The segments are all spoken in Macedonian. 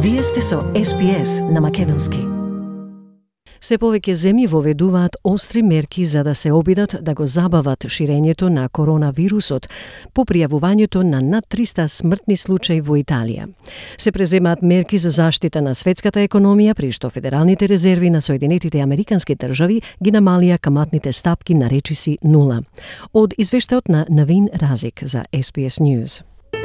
Вие сте со SPS на Македонски. Се повеќе земји воведуваат остри мерки за да се обидат да го забават ширењето на коронавирусот по пријавувањето на над 300 смртни случаи во Италија. Се преземаат мерки за заштита на светската економија, при што федералните резерви на Соединетите Американски држави ги намалија каматните стапки на речиси нула. Од извештајот на Навин Разик за SPS News.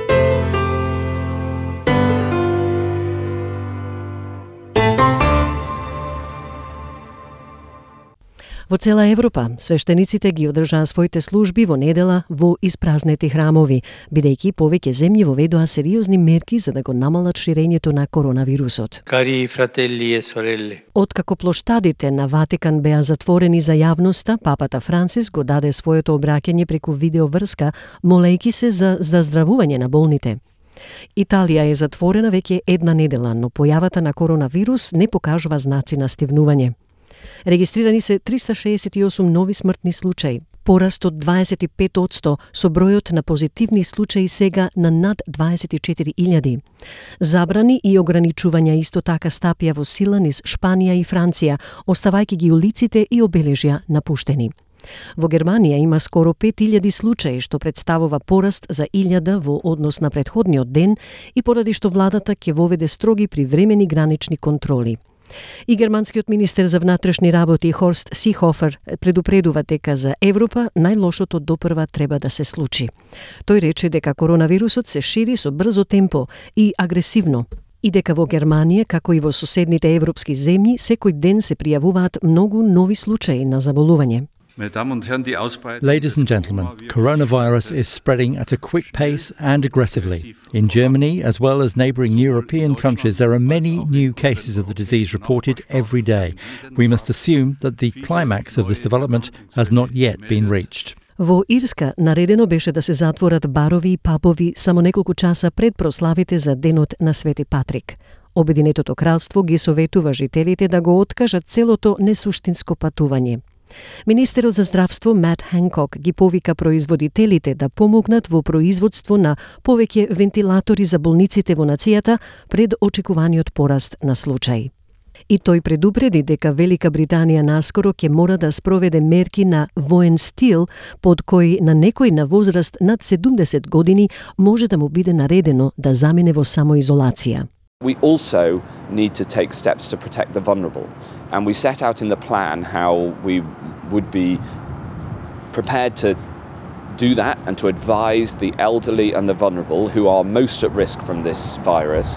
Во цела Европа, свештениците ги одржаа своите служби во недела во испразнети храмови, бидејќи повеќе земји воведоа сериозни мерки за да го намалат ширењето на коронавирусот. Кари фрателли и сорелли. Откако плоштадите на Ватикан беа затворени за јавноста, папата Францис го даде своето обраќање преку видеоврска, молејќи се за заздравување на болните. Италија е затворена веќе една недела, но појавата на коронавирус не покажува знаци на стивнување. Регистрирани се 368 нови смртни случаи, пораст од 25% со бројот на позитивни случаи сега на над 24.000. Забрани и ограничувања исто така стапија во сила низ Шпанија и Франција, оставајќи ги улиците и обележја напуштени. Во Германија има скоро 5000 случаи, што представува пораст за 1000 во однос на претходниот ден и поради што владата ќе воведе строги привремени гранични контроли. И германскиот министер за внатрешни работи Хорст Сихофер предупредува дека за Европа најлошото допрва треба да се случи. Тој рече дека коронавирусот се шири со брзо темпо и агресивно и дека во Германија, како и во соседните европски земји, секој ден се пријавуваат многу нови случаи на заболување. Ladies and gentlemen, coronavirus is spreading at a quick pace and aggressively. In Germany, as well as neighbouring European countries, there are many new cases of the disease reported every day. We must assume that the climax of this development has not yet been reached. Во Ирска наредено беше да се затворат барови и пабови само неколку часа пред прославите за денот на Свети Патрик. Обединетото кралство ги советува жителите да го откажат целото несуштинско патување. Министерот за здравство Мат Ханкок ги повика производителите да помогнат во производство на повеќе вентилатори за болниците во нацијата пред очекуваниот пораст на случаи. И тој предупреди дека Велика Британија наскоро ќе мора да спроведе мерки на воен стил, под кој на некој на возраст над 70 години може да му биде наредено да замине во самоизолација. We also need to take steps to protect the vulnerable. And we set out in the plan how we would be prepared to do that and to advise the elderly and the vulnerable who are most at risk from this virus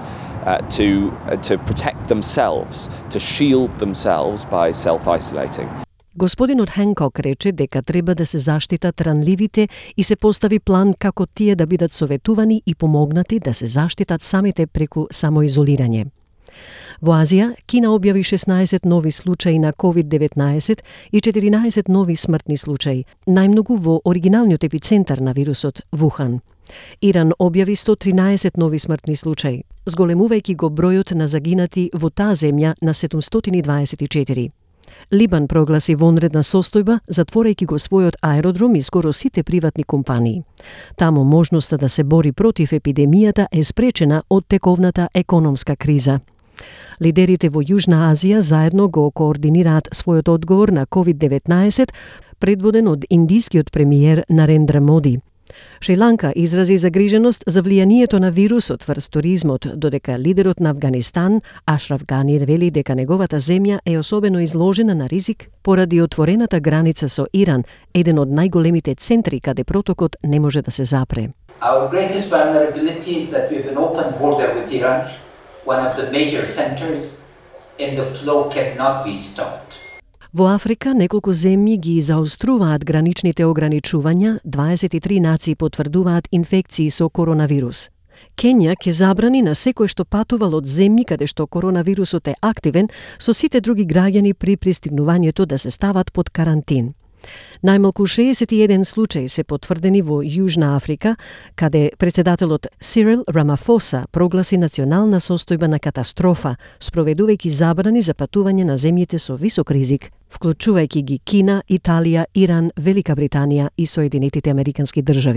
to protect themselves, to shield themselves by self-isolating. Господинот Ханкок рече дека треба да се заштитат ранливите и се постави план како тие да бидат советувани и помогнати да се заштитат самите преку самоизолирање. Во Азија, Кина објави 16 нови случаи на COVID-19 и 14 нови смртни случаи, најмногу во оригиналниот епицентар на вирусот, Вухан. Иран објави 113 нови смртни случаи, зголемувајќи го бројот на загинати во таа земја на 724. Либан прогласи вонредна состојба, затворајќи го својот аеродром и скоро сите приватни компании. Таму можноста да се бори против епидемијата е спречена од тековната економска криза. Лидерите во Јужна Азија заедно го координираат својот одговор на COVID-19, предводен од индискиот премиер Нарендра Моди. Шри-Ланка изрази загриженост за влијанието на вирусот врз туризмот, додека лидерот на Афганистан, Ашраф Гани, вели дека неговата земја е особено изложена на ризик поради отворената граница со Иран, еден од најголемите центри каде протокот не може да се запре. Our greatest vulnerability is that we have an open border with Iran, one of the major centers, and the flow cannot be stopped. Во Африка неколку земји ги заоструваат граничните ограничувања, 23 нации потврдуваат инфекции со коронавирус. Кења ќе забрани на секој што патувал од земји каде што коронавирусот е активен, со сите други граѓани при пристигнувањето да се стават под карантин. Најмалку 61 случаи се потврдени во Јужна Африка, каде председателот Сирил Рамафоса прогласи национална состојба на катастрофа, спроведувајќи забрани за патување на земјите со висок ризик, вклучувајќи ги Кина, Италија, Иран, Велика Британија и Соединетите Американски држави.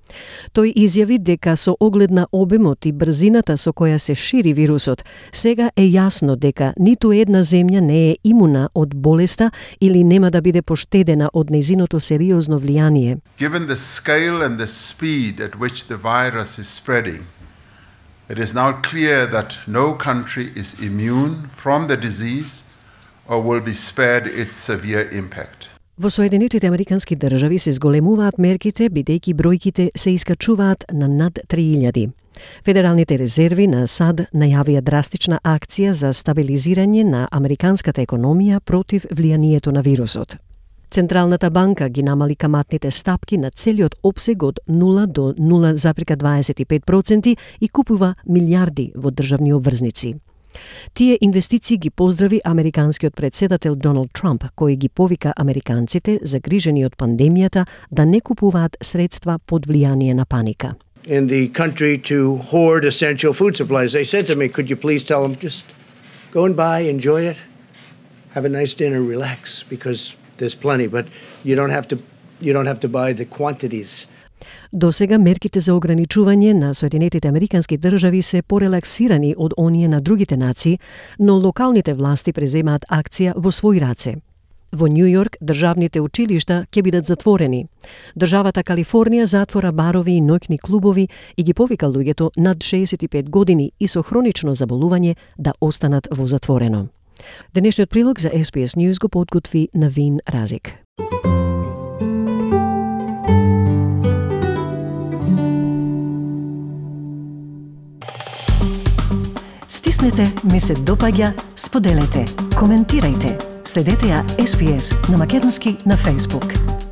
Тој изјави дека со оглед на обемот и брзината со која се шири вирусот, сега е јасно дека ниту една земја не е имуна од болеста или нема да биде поштедена од нејзиното сериозно влијание. Given the scale and the speed at which the virus is spreading, it is now clear that no country is immune from the disease or will be spared its severe impact. Во Соединетите Американски држави се зголемуваат мерките, бидејќи бројките се искачуваат на над 3000. Федералните резерви на САД најавија драстична акција за стабилизирање на американската економија против влијанието на вирусот. Централната банка ги намали каматните стапки на целиот опсег од 0 до 0,25% и купува милиарди во државни обврзници. Тие инвестиции ги поздрави американскиот председател Доналд Трамп, кој ги повика американците загрижени од пандемијата да не купуваат средства под влијание на паника. In the country to hoard essential food supplies. They said to me, could you please tell them, just go and buy, enjoy it, have a nice dinner, relax, because there's plenty, but you don't have to buy the quantities. До сега мерките за ограничување на Соединетите Американски држави се порелаксирани од оние на другите нации, но локалните власти преземаат акција во свој раце. Во Нью Йорк државните училишта ќе бидат затворени. Државата Калифорнија затвора барови и ноќни клубови и ги повика луѓето над 65 години и со хронично заболување да останат во затворено. Денешниот прилог за SBS News го подготви Навин Разик. Стиснете, ми се допаѓа, споделете, коментирајте. Следете ја SBS на Македонски на Facebook.